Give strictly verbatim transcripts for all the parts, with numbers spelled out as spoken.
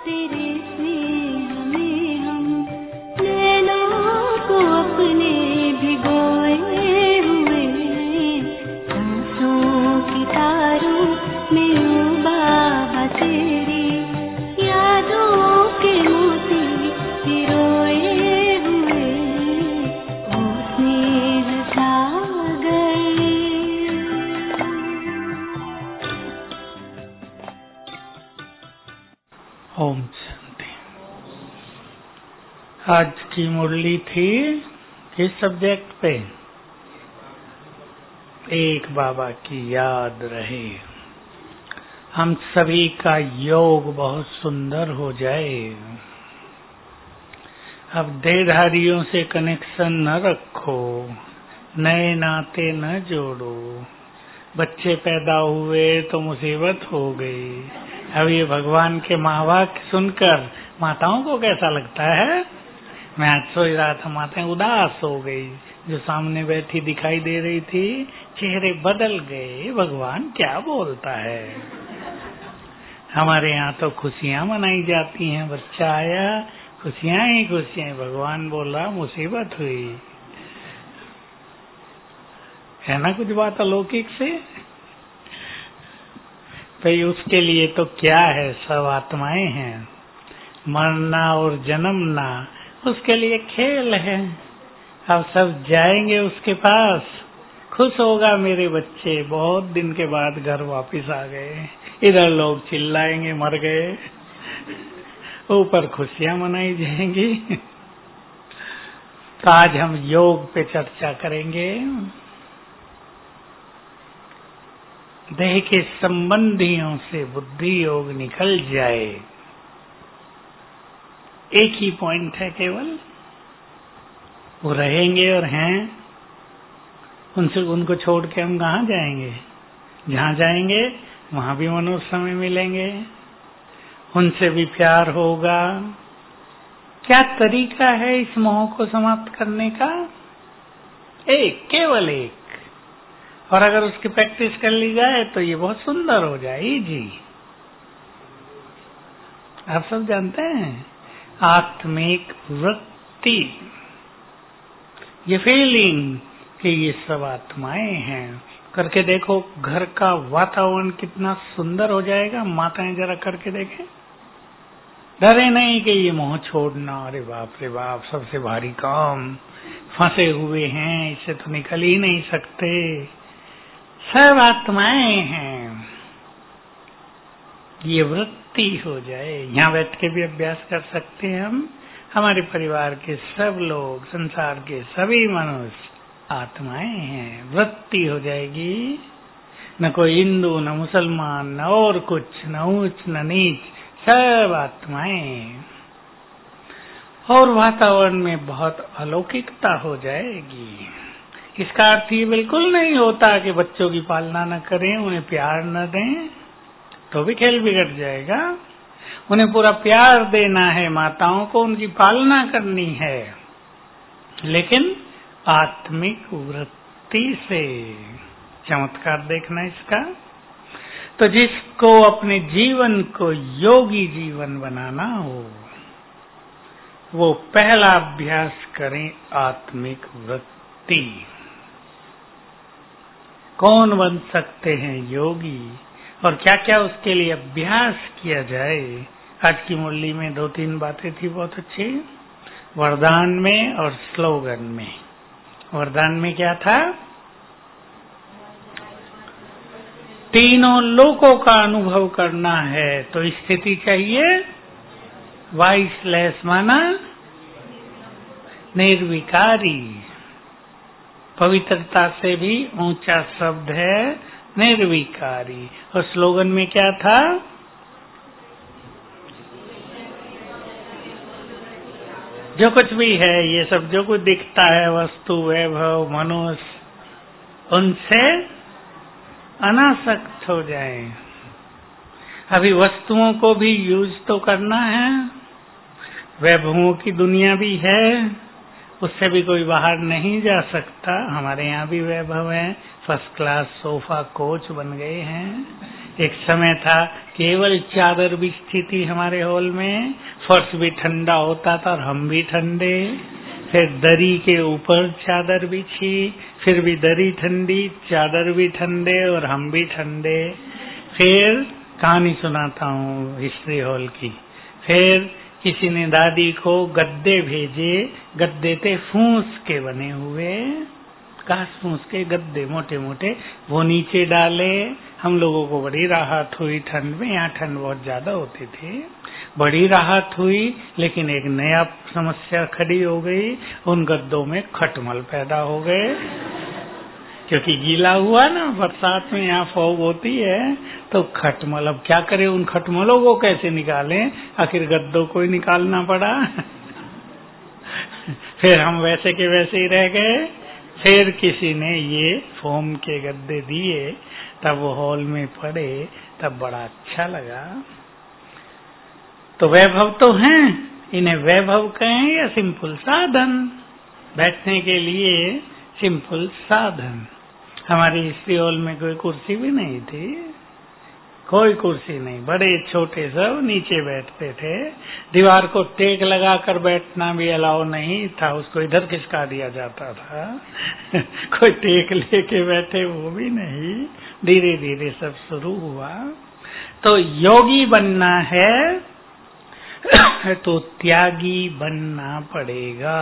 तेरे स्नेह में हम नैनों को अपने भिगोए हुए, सांसों की तारों में ओ बाबा तेरी यादों के मोती पिरोए हुए, ओ स्नेह सागर। ओम शांति। आज की मुरली थी किस सब्जेक्ट पे? एक बाबा की याद रहे, हम सभी का योग बहुत सुंदर हो जाए। अब देहधारियों से कनेक्शन न रखो, नए नाते न जोड़ो। बच्चे पैदा हुए तो मुसीबत हो गई। अब ये भगवान के महावाक्य सुनकर माताओं को कैसा लगता है? मैं आज सोच रहा था, माताएं उदास हो गई। जो सामने बैठी दिखाई दे रही थी, चेहरे बदल गए। भगवान क्या बोलता है? हमारे यहाँ तो खुशियां मनाई जाती हैं। बच्चा आया, खुशियां ही खुशियां। भगवान बोला मुसीबत हुई। है ना कुछ बात अलौकिक से? भाई उसके लिए तो क्या है, सब आत्माएं हैं। मरना और जन्मना उसके लिए खेल है। अब सब जाएंगे उसके पास, खुश होगा मेरे बच्चे बहुत दिन के बाद घर वापस आ गए। इधर लोग चिल्लाएंगे मर गए, ऊपर खुशियां मनाई जाएंगी। तो आज हम योग पे चर्चा करेंगे। देह के संबंधियों से बुद्धि योग निकल जाए, एक ही पॉइंट है केवल। वो रहेंगे और हैं, उनसे उनको छोड़ के हम कहाँ जाएंगे? जहाँ जाएंगे वहां भी मनुष्य समय मिलेंगे, उनसे भी प्यार होगा। क्या तरीका है इस मोह को समाप्त करने का? एक, केवल एक। और अगर उसकी प्रैक्टिस कर ली जाए तो ये बहुत सुंदर हो जाए जी। आप सब जानते हैं आत्मिक वृत्ति, ये फीलिंग कि ये सब आत्माएं हैं। करके देखो, घर का वातावरण कितना सुंदर हो जाएगा। माताएं जरा करके देखें। डरे नहीं कि ये मोह छोड़ना, अरे बाप रे बाप, सबसे भारी काम, फंसे हुए हैं, इससे तो निकल ही नहीं सकते। सब आत्माएं हैं, ये वृत्ति हो जाए। यहाँ बैठ के भी अभ्यास कर सकते हैं हम। हमारे परिवार के सब लोग, संसार के सभी मनुष्य आत्माएं हैं। वृत्ति हो जाएगी। न कोई हिंदू, न मुसलमान, न और कुछ, न ऊंच न नीच, सब आत्माएं। और वातावरण में बहुत अलौकिकता हो जाएगी। इसका अर्थ ये बिल्कुल नहीं होता कि बच्चों की पालना न करें, उन्हें प्यार न दें, तो भी खेल बिगड़ जाएगा। उन्हें पूरा प्यार देना है, माताओं को उनकी पालना करनी है, लेकिन आत्मिक वृत्ति से। चमत्कार देखना इसका। तो जिसको अपने जीवन को योगी जीवन बनाना हो, वो पहला अभ्यास करें आत्मिक वृत्ति। कौन बन सकते हैं योगी और क्या क्या उसके लिए अभ्यास किया जाए? आज की मुरली में दो तीन बातें थी बहुत अच्छी, वरदान में और स्लोगन में। वरदान में क्या था? तीनों लोकों का अनुभव करना है तो स्थिति चाहिए वाइसलेस, माना निर्विकारी। पवित्रता से भी ऊंचा शब्द है निर्विकारी। और स्लोगन में क्या था? जो कुछ भी है, ये सब जो कुछ दिखता है, वस्तु, वैभव, मनुष्य, उनसे अनासक्त हो जाए। अभी वस्तुओं को भी यूज तो करना है, वैभवों की दुनिया भी है, उससे भी कोई बाहर नहीं जा सकता। हमारे यहाँ भी वैभव है, फर्स्ट क्लास सोफा कोच बन गए हैं, एक समय था केवल चादर बिछती थी हमारे हॉल में, फर्श भी ठंडा होता था और हम भी ठंडे। फिर दरी के ऊपर चादर बिछी, फिर भी दरी ठंडी, चादर भी ठंडे और हम भी ठंडे। फिर कहानी सुनाता हूँ हिस्ट्री हॉल की। फिर किसी ने दादी को गद्दे भेजे, गद्दे थे फूस के बने हुए, घास फूस के गद्दे मोटे मोटे, वो नीचे डाले। हम लोगों को बड़ी राहत हुई ठंड में, यहाँ ठंड बहुत ज्यादा होती थी, बड़ी राहत हुई। लेकिन एक नया समस्या खड़ी हो गई, उन गद्दों में खटमल पैदा हो गए, क्योंकि गीला हुआ ना, बरसात में यहाँ फॉग होती है तो खटमल। अब क्या करें, उन खटमलों को कैसे निकालें, आखिर गद्दों को ही निकालना पड़ा। फिर हम वैसे के वैसे ही रह गए। फिर किसी ने ये फोम के गद्दे दिए, तब वो हॉल में पड़े, तब बड़ा अच्छा लगा। तो वैभव तो हैं, इन्हें वैभव कहें या सिंपल साधन, बैठने के लिए सिंपल साधन। हमारी हिस्ट्री हॉल में कोई कुर्सी भी नहीं थी, कोई कुर्सी नहीं, बड़े छोटे सब नीचे बैठते थे। दीवार को टेक लगाकर बैठना भी अलाउ नहीं था, उसको इधर खिसका दिया जाता था। कोई टेक लेके बैठे वो भी नहीं। धीरे धीरे सब शुरू हुआ। तो योगी बनना है तो त्यागी बनना पड़ेगा।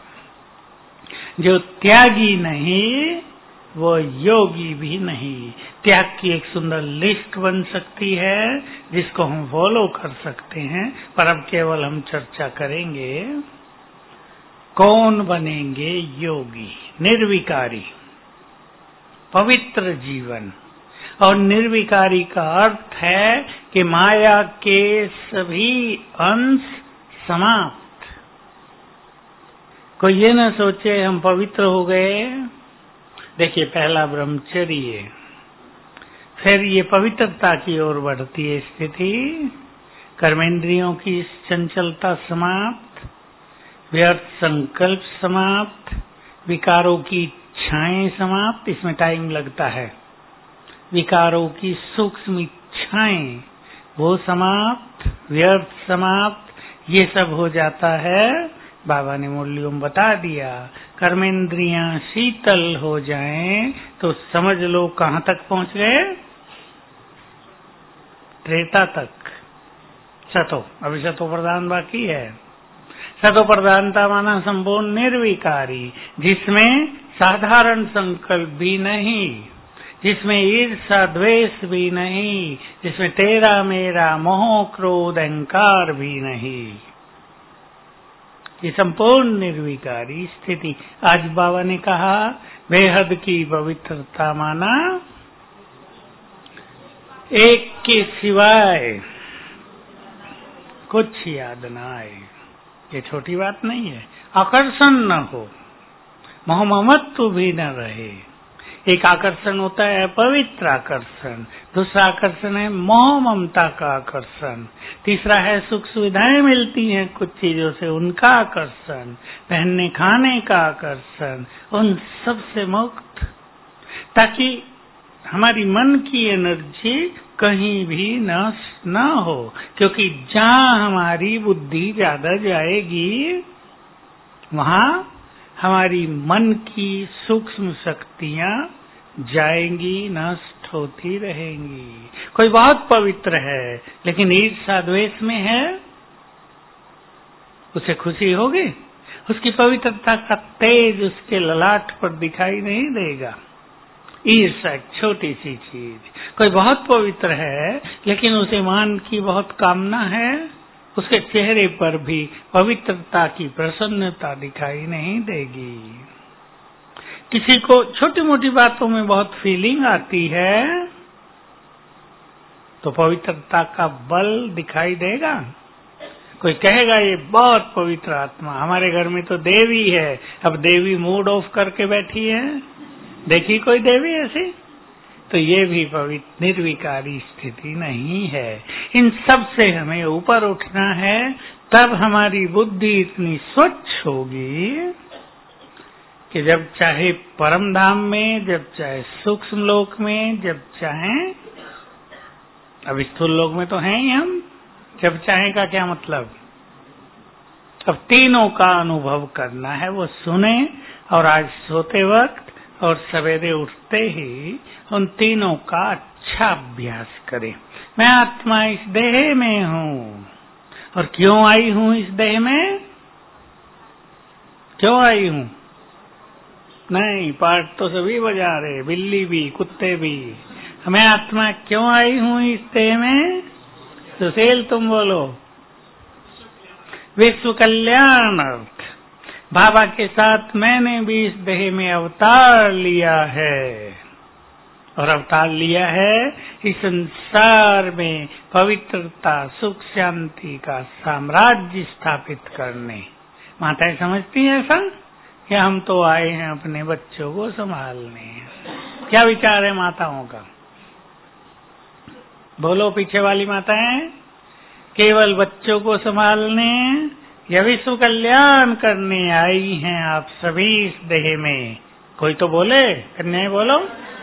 जो त्यागी नहीं वो योगी भी नहीं। त्याग की एक सुंदर लिस्ट बन सकती है जिसको हम फॉलो कर सकते हैं, पर अब केवल हम चर्चा करेंगे कौन बनेंगे योगी। निर्विकारी, पवित्र जीवन। और निर्विकारी का अर्थ है कि माया के सभी अंश समाप्त। कोई ये न सोचे हम पवित्र हो गए। देखिए, पहला ब्रह्मचर्य, फिर ये पवित्रता की ओर बढ़ती है स्थिति। कर्मेंद्रियों की चंचलता समाप्त, व्यर्थ संकल्प समाप्त, विकारों की इच्छाएं समाप्त। इसमें टाइम लगता है। विकारों की सूक्ष्म इच्छाएं वो समाप्त, व्यर्थ समाप्त, ये सब हो जाता है। बाबा ने मुरलियों में बता दिया, कर्मेंद्रियां शीतल हो जाएं तो समझ लो कहां तक पहुंच गए, त्रेता तक। सतो, अभी सतो प्रधान बाकी है। सतो प्रधानता माना संपूर्ण निर्विकारी, जिसमें साधारण संकल्प भी नहीं, जिसमें ईर्षा द्वेष भी नहीं, जिसमें तेरा मेरा मोह क्रोध अहंकार भी नहीं। ये संपूर्ण निर्विकारी स्थिति। आज बाबा ने कहा बेहद की पवित्रता माना एक के सिवाय कुछ याद न आए। ये छोटी बात नहीं है। आकर्षण न हो, मोह ममत्व भी न रहे। एक आकर्षण होता है पवित्र आकर्षण, दूसरा आकर्षण है मोह ममता का आकर्षण, तीसरा है सुख सुविधाएं मिलती हैं कुछ चीजों से उनका आकर्षण, पहनने खाने का आकर्षण, उन सब से मुक्त, ताकि हमारी मन की एनर्जी कहीं भी नष्ट न हो। क्योंकि जहाँ हमारी बुद्धि ज्यादा जाएगी वहाँ हमारी मन की सूक्ष्म शक्तियां जाएंगी, नष्ट होती रहेंगी। कोई बहुत पवित्र है लेकिन ईर्षा द्वेष में है, उसे खुशी होगी? उसकी पवित्रता का तेज उसके ललाट पर दिखाई नहीं देगा। ईर्षा एक छोटी सी चीज। कोई बहुत पवित्र है लेकिन उसे मान की बहुत कामना है, उसके चेहरे पर भी पवित्रता की प्रसन्नता दिखाई नहीं देगी। किसी को छोटी मोटी बातों में बहुत फीलिंग आती है तो पवित्रता का बल दिखाई देगा। कोई कहेगा ये बहुत पवित्र आत्मा, हमारे घर में तो देवी है, अब देवी मूड ऑफ करके बैठी है, देखी कोई देवी ऐसी? तो ये भी पवित्र निर्विकारी स्थिति नहीं है। इन सब से हमें ऊपर उठना है, तब हमारी बुद्धि इतनी स्वच्छ होगी कि जब चाहे परम धाम में, जब चाहे सूक्ष्म लोक में, जब चाहे अब स्थूल लोक में तो हैं ही हम, जब चाहे का क्या मतलब। अब तीनों का अनुभव करना है, वो सुने और आज सोते वक्त और सवेरे उठते ही उन तीनों का अच्छा अभ्यास करें। मैं आत्मा इस देह में हूँ, और क्यों आई हूँ इस देह में, क्यों आई हूँ? नहीं, पाठ तो सभी बजा रहे, बिल्ली भी कुत्ते भी। मैं आत्मा क्यों आई हूँ इस देह में? सुशील तुम बोलो। विश्व कल्याणार्थ। बाबा के साथ मैंने भी इस देह में अवतार लिया है, और अवतार लिया है इस संसार में पवित्रता सुख शांति का साम्राज्य स्थापित करने। माताएं समझती हैं ऐसा कि हम तो आए हैं अपने बच्चों को संभालने। क्या विचार है माताओं का? बोलो पीछे वाली माताएं, केवल बच्चों को संभालने या विश्व कल्याण करने आई हैं आप सभी इस देह में? कोई तो बोले, कन्याएं बोलो।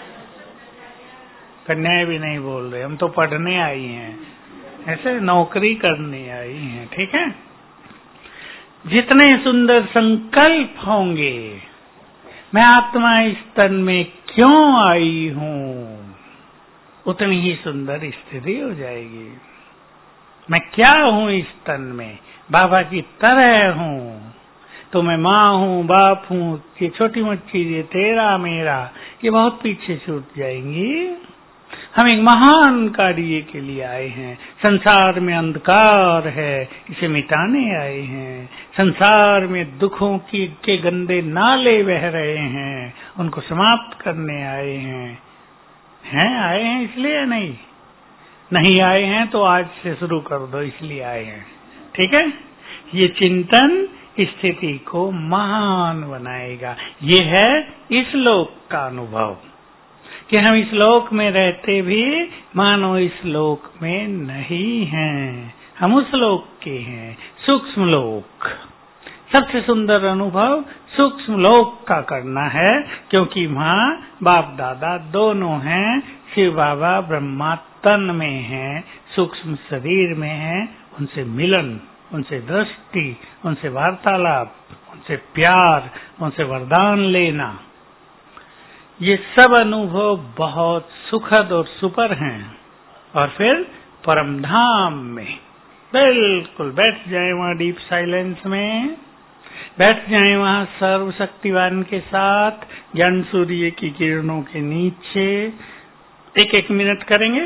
कन्याएं भी नहीं बोल रहे, हम तो पढ़ने आई हैं, ऐसे नौकरी करने आई हैं। ठीक है, जितने सुंदर संकल्प होंगे, मैं आत्मा इस तन में क्यों आई हूँ, उतनी ही सुंदर स्थिति हो जाएगी। मैं क्या हूँ इस तन में, बाबा की तरह हूँ। तो मैं माँ हूँ, बाप हूँ, ये छोटी मोटी चीजें तेरा मेरा ये बहुत पीछे छूट जाएंगी। हम एक महान कार्य के लिए आए हैं। संसार में अंधकार है, इसे मिटाने आए हैं। संसार में दुखों की के गंदे नाले बह रहे हैं, उनको समाप्त करने आए हैं। हैं आए हैं इसलिए या नहीं? नहीं आए हैं तो आज से शुरू कर दो, इसलिए आए हैं। ठीक है, ये चिंतन स्थिति को महान बनाएगा। ये है इस लोक का अनुभव कि हम इस लोक में रहते भी मानो इस लोक में नहीं हैं, हम उस लोक के हैं, सूक्ष्म लोक। सबसे सुंदर अनुभव सूक्ष्म लोक का करना है, क्योंकि वहाँ बाप दादा दोनों हैं। शिव बाबा ब्रह्मा तन में हैं, सूक्ष्म शरीर में हैं। उनसे मिलन, उनसे दृष्टि, उनसे वार्तालाप, उनसे प्यार, उनसे वरदान लेना, ये सब अनुभव बहुत सुखद और सुपर हैं। और फिर परम धाम में बिल्कुल बैठ जाए वहाँ डीप साइलेंस में, बैठ जाए वहाँ सर्वशक्तिवान के साथ ज्ञान सूर्य की किरणों के नीचे। एक एक मिनट करेंगे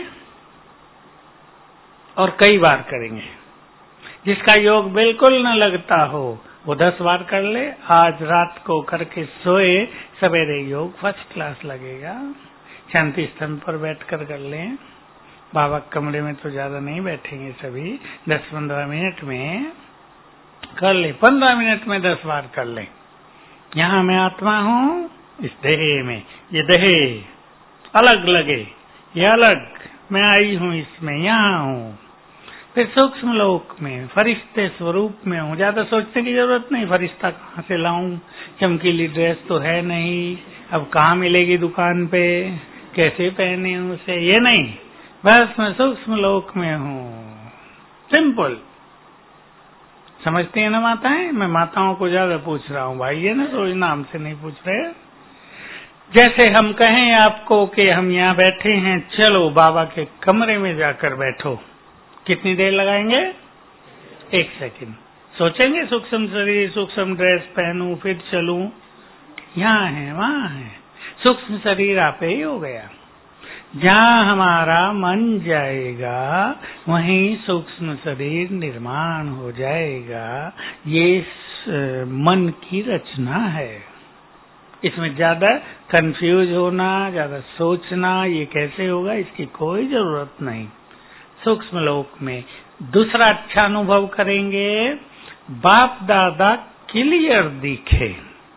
और कई बार करेंगे। जिसका योग बिल्कुल न लगता हो वो दस बार कर ले। आज रात को करके सोए, सवेरे योग फर्स्ट क्लास लगेगा। शांति स्तंभ पर बैठकर कर लें। बाबा कमरे में तो ज्यादा नहीं बैठेंगे, सभी दस पंद्रह मिनट में कर ले। पंद्रह मिनट में दस बार कर ले। यहाँ मैं आत्मा हूँ इस देह में, ये देह अलग लगे, ये अलग, मैं आई हूँ इसमें, यहाँ हूँ। फिर सूक्ष्म लोक में फरिश्ते स्वरूप में हूँ। ज्यादा सोचने की जरूरत नहीं, फरिश्ता कहाँ से लाऊं, चमकीली ड्रेस तो है नहीं, अब कहाँ मिलेगी दुकान पे, कैसे पहने हूँ उसे, ये नहीं। बस मैं सूक्ष्म लोक में हूँ, सिंपल। समझती है ना माताएं? मैं माताओं को ज्यादा पूछ रहा हूँ भाई, ये ना तो नाम से नहीं पूछ रहे। जैसे हम कहें आपको कि हम यहाँ बैठे हैं, चलो बाबा के कमरे में जाकर बैठो, कितनी देर लगाएंगे? एक सेकंड। सोचेंगे सूक्ष्म शरीर, सूक्ष्म ड्रेस पहनूं, फिर चलूं। यहाँ है, वहाँ है, सूक्ष्म शरीर आपे ही हो गया। जहाँ हमारा मन जाएगा वहीं सूक्ष्म शरीर निर्माण हो जाएगा। ये मन की रचना है। इसमें ज्यादा कंफ्यूज होना, ज्यादा सोचना ये कैसे होगा, इसकी कोई जरूरत नहीं। सूक्ष्म लोक में दूसरा अच्छा अनुभव करेंगे, बाप दादा क्लियर दिखे।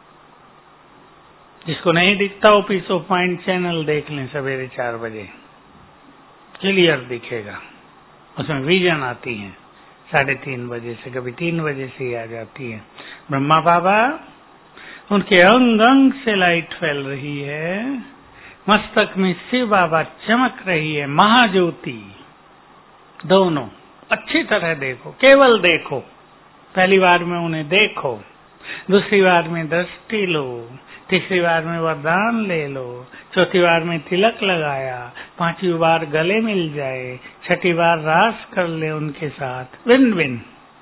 जिसको नहीं दिखता वो पीस ऑफ माइंड चैनल देख लें सवेरे चार बजे, क्लियर दिखेगा। उसमें विजन आती है साढ़े तीन बजे से, कभी तीन बजे से ही आ जाती है। ब्रह्मा बाबा, उनके अंग अंग से लाइट फैल रही है। मस्तक में शिव बाबा चमक रही है, महाज्योति। दोनों अच्छी तरह देखो, केवल देखो। पहली बार में उन्हें देखो, दूसरी बार में दृष्टि लो, तीसरी बार में वरदान ले लो, चौथी बार में तिलक लगाया, पांचवी बार गले मिल जाए, छठी बार रास कर ले उनके साथ। विन विन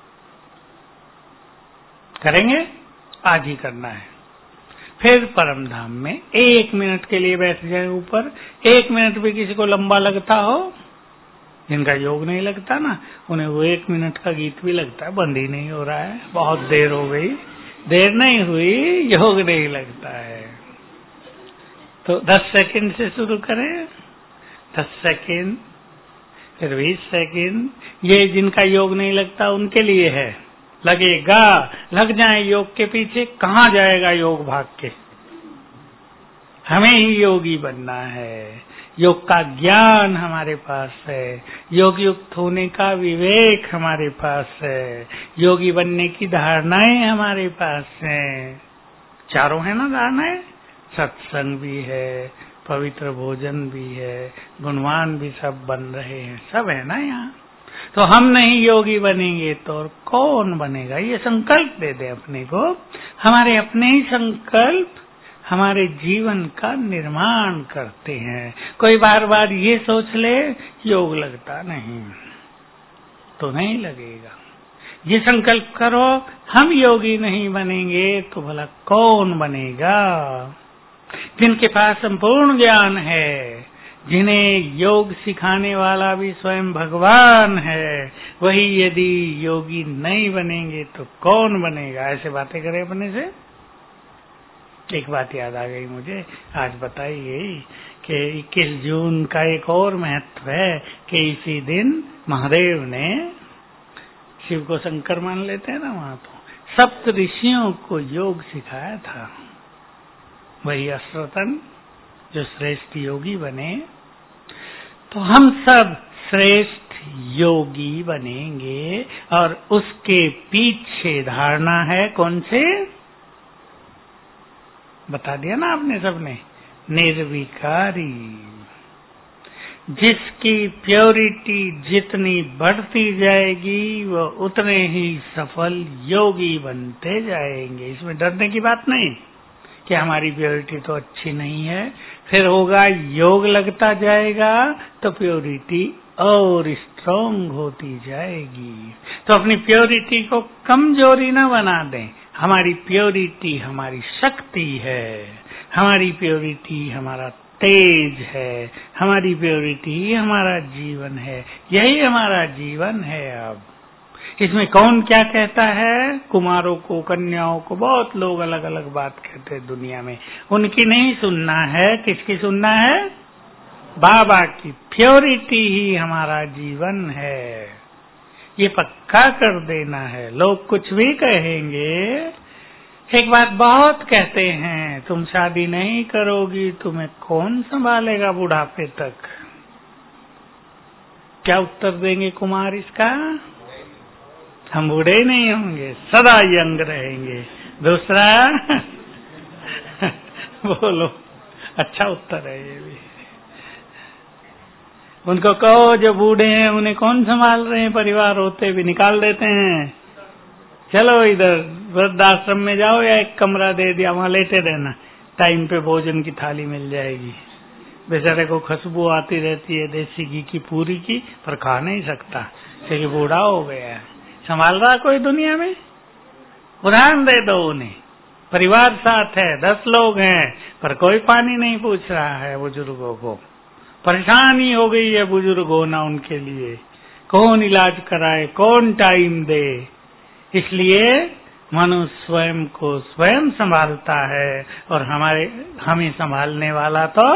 करेंगे, आज ही करना है। फिर परम धाम में एक मिनट के लिए बैठ जाए ऊपर। एक मिनट भी किसी को लंबा लगता हो, जिनका योग नहीं लगता ना, उन्हें वो एक मिनट का गीत भी लगता है, बंद ही नहीं हो रहा है, बहुत देर हो गई। देर नहीं हुई, योग नहीं लगता है। तो दस सेकंड से शुरू करें, दस सेकंड, फिर बीस सेकंड। ये जिनका योग नहीं लगता उनके लिए है। लगेगा, लग जाए योग के पीछे, कहाँ जाएगा योग भाग के। हमें ही योगी बनना है, योग का ज्ञान हमारे पास है, योग युक्त होने का विवेक हमारे पास है, योगी बनने की धारणाएं हमारे पास हैं। चारों है ना धारणाएं, सत्संग भी है, पवित्र भोजन भी है, गुणवान भी सब बन रहे हैं, सब है ना यहाँ। तो हम नहीं योगी बनेंगे तो और कौन बनेगा? ये संकल्प दे दे अपने को। हमारे अपने ही संकल्प हमारे जीवन का निर्माण करते हैं। कोई बार बार ये सोच ले योग लगता नहीं, तो नहीं लगेगा। ये संकल्प करो हम योगी नहीं बनेंगे तो भला कौन बनेगा? जिनके पास संपूर्ण ज्ञान है, जिन्हें योग सिखाने वाला भी स्वयं भगवान है, वही यदि योगी नहीं बनेंगे तो कौन बनेगा? ऐसे बातें करें अपने से। एक बात याद आ गई मुझे, आज बताई गई कि इक्कीस जून का एक और महत्व है कि इसी दिन महादेव ने, शिव को शंकर मान लेते हैं ना वहां, तो सप्त ऋषियों को योग सिखाया था। वही अश्वतन जो श्रेष्ठ योगी बने, तो हम सब श्रेष्ठ योगी बनेंगे। और उसके पीछे धारणा है कौन से? बता दिया ना आपने सबने, निर्विकारी। जिसकी प्योरिटी जितनी बढ़ती जाएगी वो उतने ही सफल योगी बनते जाएंगे। इसमें डरने की बात नहीं कि हमारी प्योरिटी तो अच्छी नहीं है, फिर होगा योग लगता जाएगा तो प्योरिटी और स्ट्रांग होती जाएगी। तो अपनी प्योरिटी को कमजोरी ना बना दें। हमारी प्योरिटी हमारी शक्ति है, हमारी प्योरिटी हमारा तेज है, हमारी प्योरिटी हमारा जीवन है। यही हमारा जीवन है। अब इसमें कौन क्या कहता है? कुमारों को, कन्याओं को, बहुत लोग अलग अलग बात कहते हैं दुनिया में, उनकी नहीं सुनना है। किसकी सुनना है? बाबा की। प्योरिटी ही हमारा जीवन है, ये पक्का कर देना है। लोग कुछ भी कहेंगे। एक बात बहुत कहते हैं, तुम शादी नहीं करोगी, तुम्हें कौन संभालेगा बुढ़ापे तक? क्या उत्तर देंगे कुमार इसका? हम बूढ़े नहीं होंगे, सदा यंग रहेंगे। दूसरा बोलो, अच्छा उत्तर है ये भी। उनको कहो जो बूढ़े हैं उन्हें कौन संभाल रहे हैं, परिवार होते भी निकाल देते हैं। चलो इधर वृद्धाश्रम में जाओ या एक कमरा दे दिया, वहां लेटे रहना, टाइम पे भोजन की थाली मिल जाएगी। बेचारे को खुशबू आती रहती है देसी घी की पूरी की, पर खा नहीं सकता क्योंकि बूढ़ा हो गया है। संभाल रहा कोई दुनिया में? उदाहरण दे दो उन्हें। परिवार साथ है, दस लोग हैं, पर कोई पानी नहीं पूछ रहा है बुजुर्गों को। परेशानी हो गई है बुजुर्ग होना उनके लिए। कौन इलाज कराए, कौन टाइम दे? इसलिए मनुष्य स्वयं को स्वयं संभालता है, और हमारे हमें संभालने वाला तो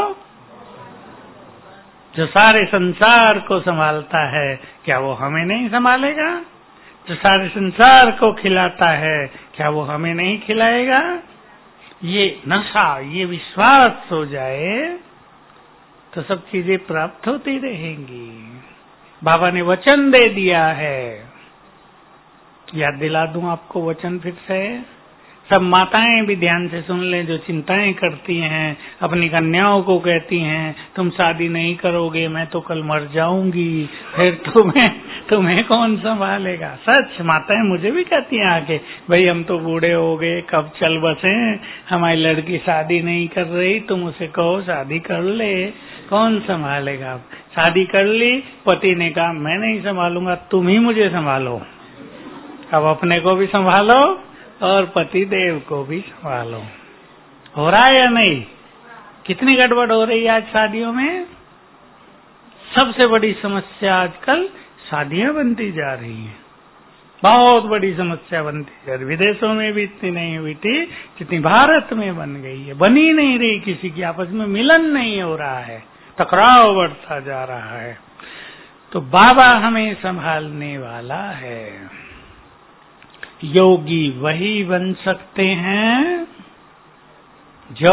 जो सारे संसार को संभालता है, क्या वो हमें नहीं संभालेगा? जो सारे संसार को खिलाता है, क्या वो हमें नहीं खिलाएगा? ये नशा, ये विश्वास हो जाए तो सब चीजें प्राप्त होती रहेंगी। बाबा ने वचन दे दिया है, याद दिला दूं आपको वचन फिर से। सब माताएं भी ध्यान से सुन लें, जो चिंताएं करती हैं, अपनी कन्याओं को कहती हैं तुम शादी नहीं करोगे, मैं तो कल मर जाऊंगी, फिर तुम्हें तुम्हें कौन संभालेगा। सच माताएं मुझे भी कहती हैं आके, भाई हम तो बूढ़े हो गए, कब चल बसे, हमारी लड़की शादी नहीं कर रही, तुम उसे कहो शादी कर ले, कौन संभालेगा। शादी कर ली, पति ने कहा मैं नहीं संभालूंगा, तुम ही मुझे संभालो। अब अपने को भी संभालो और पति देव को भी संभालो। हो रहा है या नहीं? कितनी गड़बड़ हो रही है आज शादियों में। सबसे बड़ी समस्या आजकल शादियां बनती जा रही हैं, बहुत बड़ी समस्या बनती जा रही। विदेशों में भी इतनी नहीं हुई थी जितनी भारत में बन गई है। बनी नहीं रही, किसी की आपस में मिलन नहीं हो रहा है, टकराव बढ़ता जा रहा है। तो बाबा हमें संभालने वाला है। योगी वही बन सकते हैं जो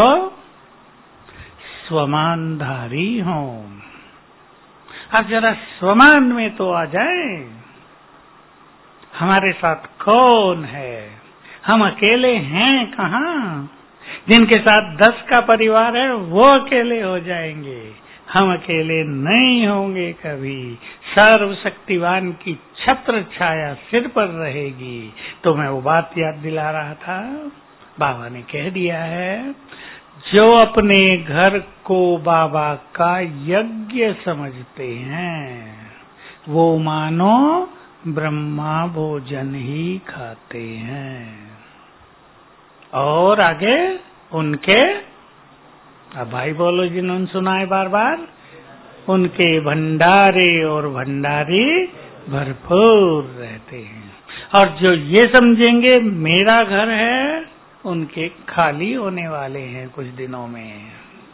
स्वमानधारी हों। अब जरा स्वमान में तो आ जाए, हमारे साथ कौन है, हम अकेले हैं कहाँ। जिनके साथ दस का परिवार है वो अकेले हो जाएंगे, हम अकेले नहीं होंगे कभी। सर्वशक्तिवान की छत्र छाया सिर पर रहेगी। तो मैं वो बात याद दिला रहा था, बाबा ने कह दिया है, जो अपने घर को बाबा का यज्ञ समझते हैं वो मानो ब्रह्मा भोजन ही खाते हैं। और आगे उनके, अब भाई बोलो जिन्होंने सुना है बार बार, उनके भंडारे और भंडारी भरपूर रहते हैं। और जो ये समझेंगे मेरा घर है, उनके खाली होने वाले हैं कुछ दिनों में।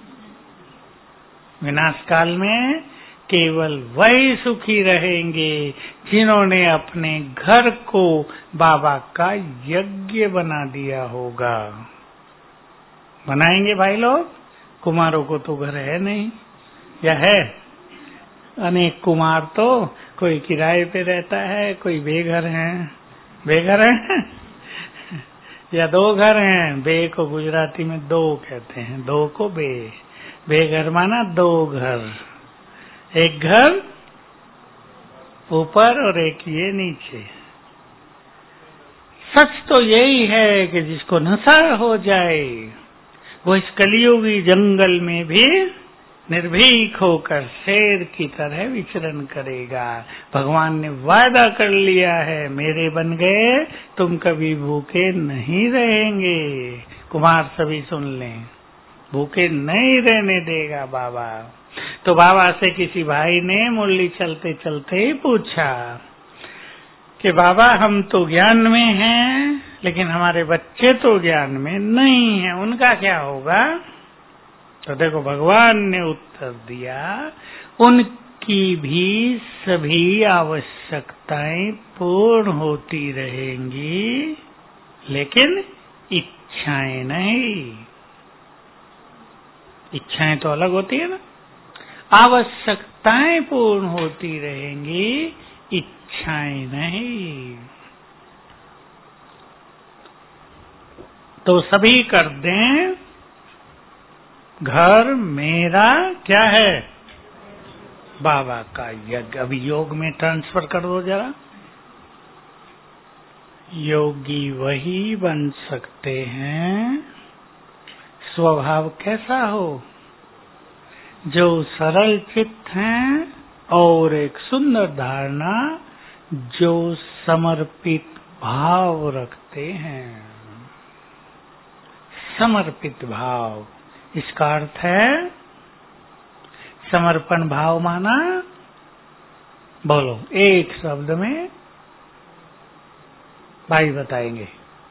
विनाश काल में केवल वही सुखी रहेंगे जिन्होंने अपने घर को बाबा का यज्ञ बना दिया होगा। बनाएंगे भाई लोग? कुमारों को तो घर है नहीं, या है? अनेक कुमार तो कोई किराए पे रहता है, कोई बेघर है। बेघर है या दो घर हैं। बे को गुजराती में दो कहते हैं, दो को बे। बेघर माना दो घर, एक घर ऊपर और एक ये नीचे। सच तो यही है कि जिसको नशा हो जाए वो इस कलियुगी जंगल में भी निर्भीक होकर शेर की तरह विचरण करेगा। भगवान ने वादा कर लिया है, मेरे बन गए तुम कभी भूखे नहीं रहेंगे। कुमार सभी सुन लें, भूखे नहीं रहने देगा बाबा। तो बाबा से किसी भाई ने मुरली चलते चलते ही पूछा कि बाबा हम तो ज्ञान में हैं, लेकिन हमारे बच्चे तो ज्ञान में नहीं हैं, उनका क्या होगा? तो देखो भगवान ने उत्तर दिया, उनकी भी सभी आवश्यकताएं पूर्ण होती रहेंगी, लेकिन इच्छाएं नहीं। इच्छाएं तो अलग होती है ना, आवश्यकताएं पूर्ण होती रहेंगी, इच्छाएं नहीं। तो सभी कर दें, घर मेरा क्या है? बाबा का यज्ञ। अभी योग में ट्रांसफर कर दो जरा। योगी वही बन सकते हैं, स्वभाव कैसा हो? जो सरल चित्त हैं और एक सुंदर धारणा, जो समर्पित भाव रखते हैं। समर्पित भाव, इसका अर्थ है समर्पण भाव माना, बोलो एक शब्द में, भाई बताएंगे।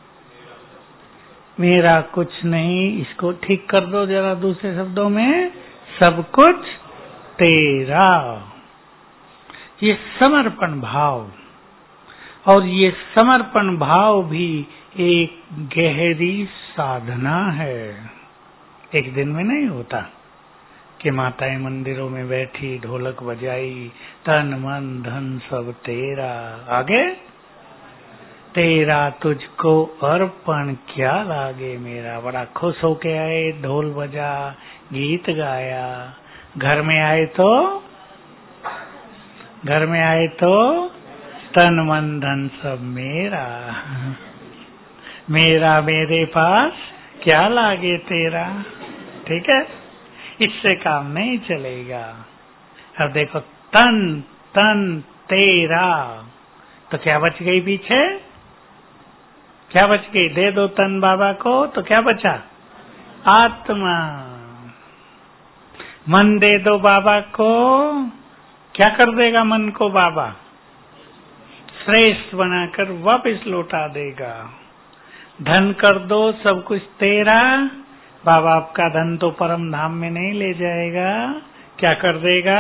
मेरा कुछ नहीं, इसको ठीक कर दो जरा दूसरे शब्दों में, सब कुछ तेरा। ये समर्पण भाव, और ये समर्पण भाव भी एक गहरी साधना है। एक दिन में नहीं होता कि माताएं मंदिरों में बैठी ढोलक बजाई, तन मन धन सब तेरा। आगे तेरा तुझको अर्पण क्या लागे मेरा। बड़ा खुश होके आए, ढोल बजा, गीत गाया। घर में आए तो घर में आए तो तन मन धन सब मेरा, मेरा मेरे पास क्या लागे तेरा। ठीक है, इससे काम नहीं चलेगा। अब देखो, तन तन तेरा, तो क्या बच गई पीछे? क्या बच गई? दे दो तन बाबा को तो क्या बचा? आत्मा। मन दे दो बाबा को, क्या कर देगा मन को बाबा? श्रेष्ठ बनाकर वापस लौटा देगा। धन कर दो, सब कुछ तेरा, बाबा आपका धन तो परम धाम में नहीं ले जाएगा। क्या कर देगा?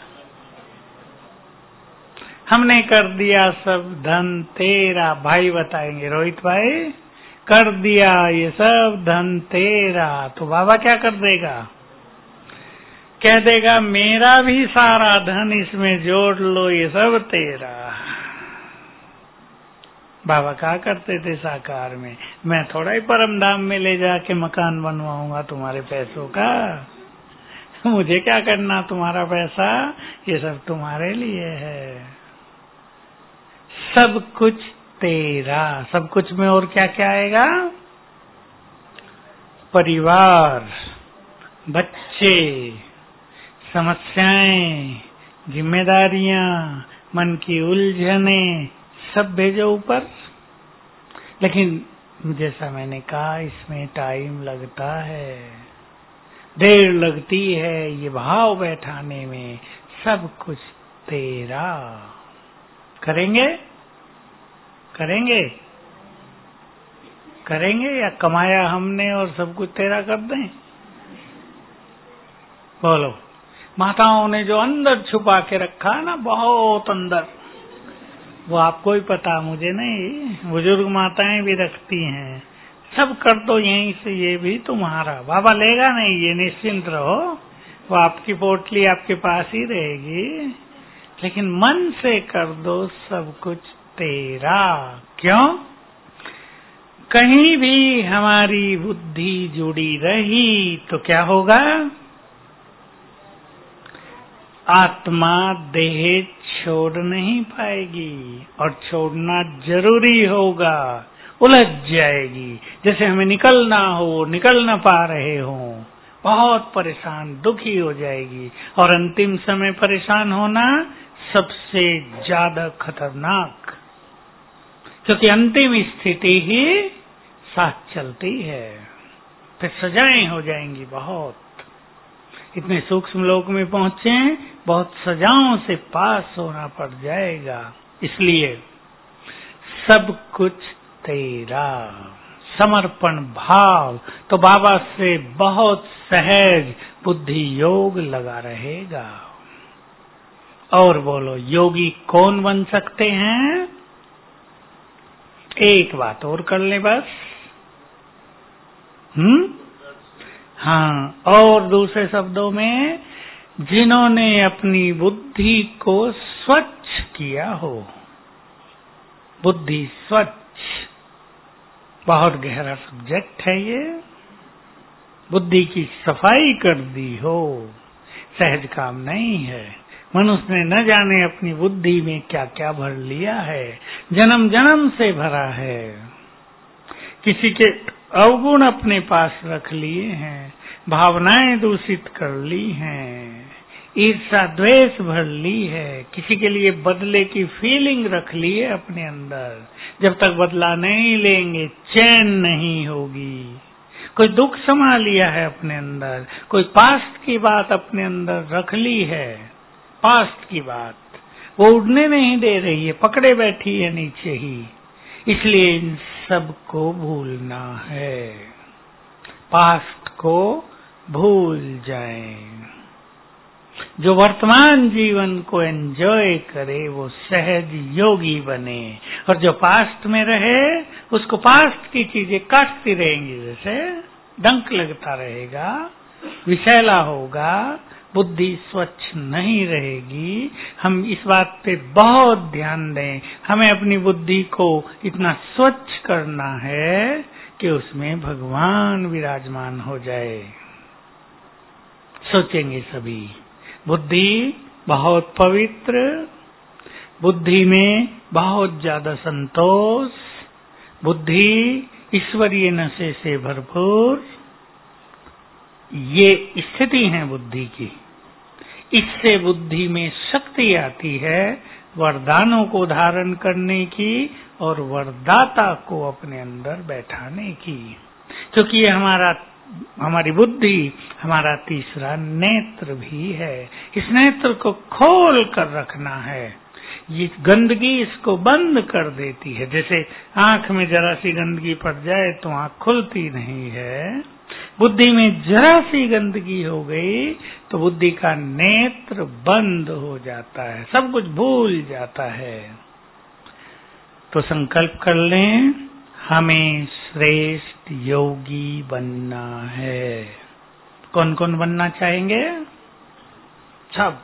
हमने कर दिया सब धन तेरा। भाई बताएंगे, रोहित भाई, कर दिया ये सब धन तेरा, तो बाबा क्या कर देगा? कह देगा मेरा भी सारा धन इसमें जोड़ लो, ये सब तेरा। बाबा क्या करते थे साकार में? मैं थोड़ा ही परम धाम में ले जाके मकान बनवाऊंगा तुम्हारे पैसों का, मुझे क्या करना तुम्हारा पैसा, ये सब तुम्हारे लिए है। सब कुछ तेरा। सब कुछ में और क्या क्या आएगा? परिवार, बच्चे, समस्याएं, जिम्मेदारियां, मन की उलझने, सब भेजो ऊपर। लेकिन जैसा मैंने कहा, इसमें टाइम लगता है, देर लगती है ये भाव बैठाने में। सब कुछ तेरा। करेंगे करेंगे करेंगे या कमाया हमने और सब कुछ तेरा कर दें? बोलो। माताओं ने जो अंदर छुपा के रखा है ना, बहुत अंदर, वो आपको ही पता, मुझे नहीं। बुजुर्ग माताएं भी रखती हैं। सब कर दो यहीं से, ये भी तुम्हारा। बाबा लेगा नहीं, ये निश्चिंत रहो, वो आपकी पोटली आपके पास ही रहेगी। लेकिन मन से कर दो, सब कुछ तेरा। क्यों? कहीं भी हमारी बुद्धि जुड़ी रही तो क्या होगा? आत्मा देह छोड़ नहीं पाएगी, और छोड़ना जरूरी होगा। उलझ जाएगी, जैसे हमें निकलना हो, निकल न पा रहे हो, बहुत परेशान, दुखी हो जाएगी। और अंतिम समय परेशान होना सबसे ज्यादा खतरनाक, क्योंकि अंतिम स्थिति ही साथ चलती है। फिर सजाएं हो जाएंगी बहुत। इतने सूक्ष्म लोक में पहुंचे, बहुत सजाओं से पास होना पड़ जाएगा। इसलिए सब कुछ तेरा, समर्पण भाव, तो बाबा से बहुत सहज बुद्धि योग लगा रहेगा। और बोलो, योगी कौन बन सकते हैं? एक बात और कर ले बस। हम्म हाँ, और दूसरे शब्दों में, जिन्होंने अपनी बुद्धि को स्वच्छ किया हो। बुद्धि स्वच्छ, बहुत गहरा सब्जेक्ट है ये। बुद्धि की सफाई कर दी हो, सहज काम नहीं है। मनुष्य ने न जाने अपनी बुद्धि में क्या क्या भर लिया है, जन्म जन्म से भरा है। किसी के अवगुण अपने पास रख लिए हैं, भावनाएं दूषित कर ली हैं, ईर्ष्या द्वेष भर ली है, किसी के लिए बदले की फीलिंग रख ली है अपने अंदर। जब तक बदला नहीं लेंगे चैन नहीं होगी। कोई दुख समा लिया है अपने अंदर, कोई पास्ट की बात अपने अंदर रख ली है, पास्ट की बात, वो उड़ने नहीं दे रही है, पकड़े बैठी है नीचे ही। इसलिए इन सब को भूलना है, पास्ट को भूल जाएं। जो वर्तमान जीवन को एंजॉय करे वो सहज योगी बने, और जो पास्ट में रहे उसको पास्ट की चीजें काटती रहेंगी, जैसे डंक लगता रहेगा, विषैला होगा, बुद्धि स्वच्छ नहीं रहेगी। हम इस बात पे बहुत ध्यान दें। हमें अपनी बुद्धि को इतना स्वच्छ करना है कि उसमें भगवान विराजमान हो जाए। सोचेंगे सभी, बुद्धि बहुत पवित्र, बुद्धि में बहुत ज्यादा संतोष, बुद्धि ईश्वरीय नशे से भरपूर, ये स्थिति है बुद्धि की। इससे बुद्धि में शक्ति आती है वरदानों को धारण करने की और वरदाता को अपने अंदर बैठाने की, क्योंकि ये हमारा हमारी बुद्धि हमारा तीसरा नेत्र भी है। इस नेत्र को खोल कर रखना है। ये गंदगी इसको बंद कर देती है। जैसे आंख में जरा सी गंदगी पड़ जाए तो आंख खुलती नहीं है, बुद्धि में जरा सी गंदगी हो गई तो बुद्धि का नेत्र बंद हो जाता है, सब कुछ भूल जाता है। तो संकल्प कर लें, हमें श्रेष्ठ योगी बनना है। कौन कौन बनना चाहेंगे? सब।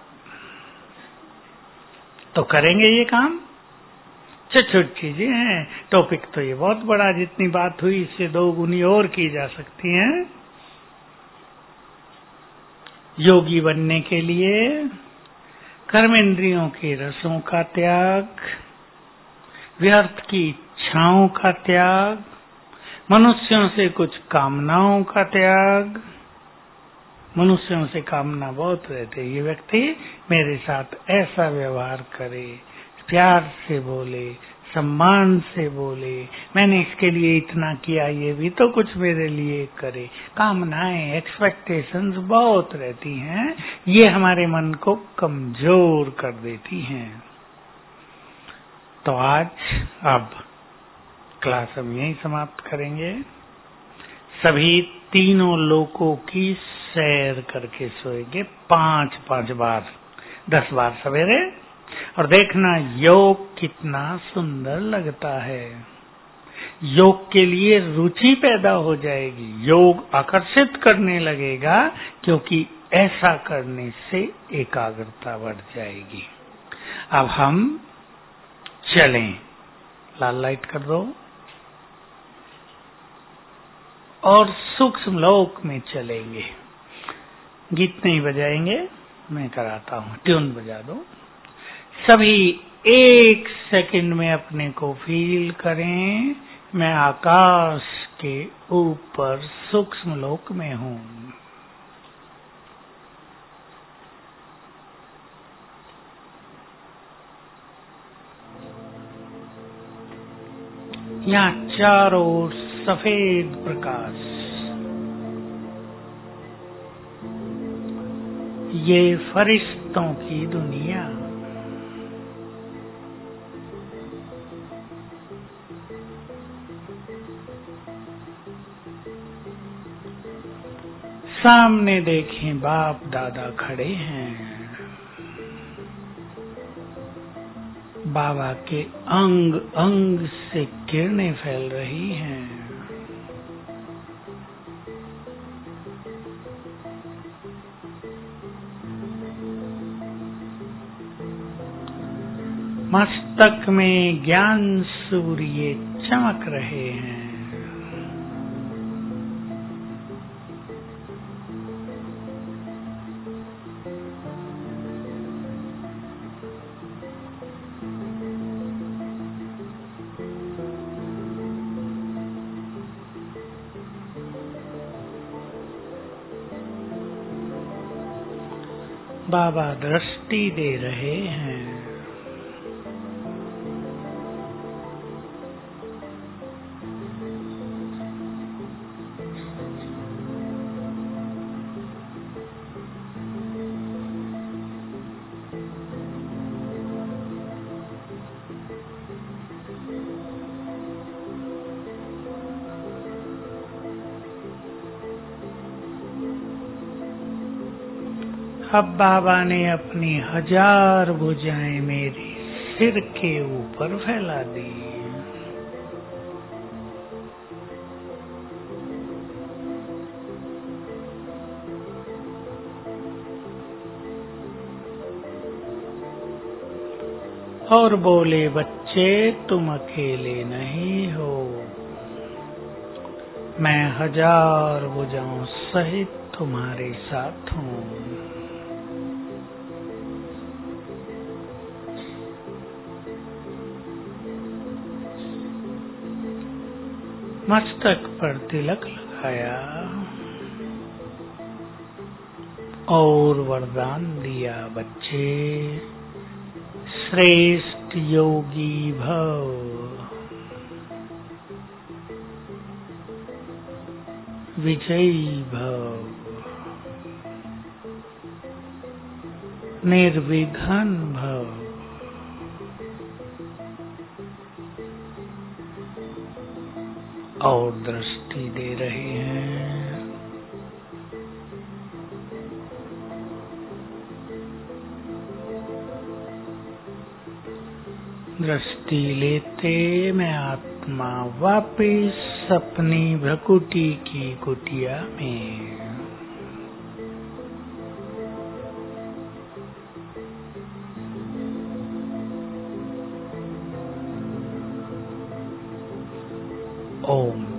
तो करेंगे ये काम। छोटी छोटी चीजें हैं, टॉपिक तो ये बहुत बड़ा, जितनी बात हुई इससे दो गुनी और की जा सकती हैं। योगी बनने के लिए कर्मेंद्रियों के रसों का त्याग, व्यर्थ की इच्छाओं का त्याग, मनुष्यों से कुछ कामनाओं का त्याग। मनुष्यों से कामना बहुत रहते, ये व्यक्ति मेरे साथ ऐसा व्यवहार करे, प्यार से बोले, सम्मान से बोले, मैंने इसके लिए इतना किया, ये भी तो कुछ मेरे लिए करे। कामनाएं, एक्सपेक्टेशंस बहुत रहती हैं, ये हमारे मन को कमजोर कर देती हैं। तो आज अब क्लास हम यहीं समाप्त करेंगे। सभी तीनों लोकों की सैर करके सोएंगे, पांच पांच बार, दस बार सवेरे, और देखना योग कितना सुंदर लगता है। योग के लिए रुचि पैदा हो जाएगी, योग आकर्षित करने लगेगा, क्योंकि ऐसा करने से एकाग्रता बढ़ जाएगी। अब हम चलें, लाल लाइट कर दो, और सूक्ष्म लोक में चलेंगे। गीत नहीं बजाएंगे, मैं कराता हूँ, ट्यून बजा दो। सभी एक सेकंड में अपने को फील करें, मैं आकाश के ऊपर सूक्ष्म लोक में हूँ। यहाँ चारों ओर सफेद प्रकाश, ये फरिश्तों की दुनिया। सामने देखें बाप दादा खड़े हैं, बाबा के अंग अंग से किरणें फैल रही हैं। मस्तक में ज्ञान सूर्य चमक रहे हैं। बाबा दृष्टि दे रहे हैं। अब बाबा ने अपनी हजार भुजाएं मेरे सिर के ऊपर फैला दी। और बोले बच्चे तुम अकेले नहीं हो, मैं हजार भुजाओं सहित तुम्हारे साथ हूँ। मस्तक पर तिलक लगाया और वरदान दिया, बच्चे श्रेष्ठ योगी भव, विजयी भव, निर्विघ्न भव। और दृष्टि दे रहे हैं। दृष्टि लेते मैं आत्मा वापिस अपनी भ्रकुटी की कुटिया में। ओम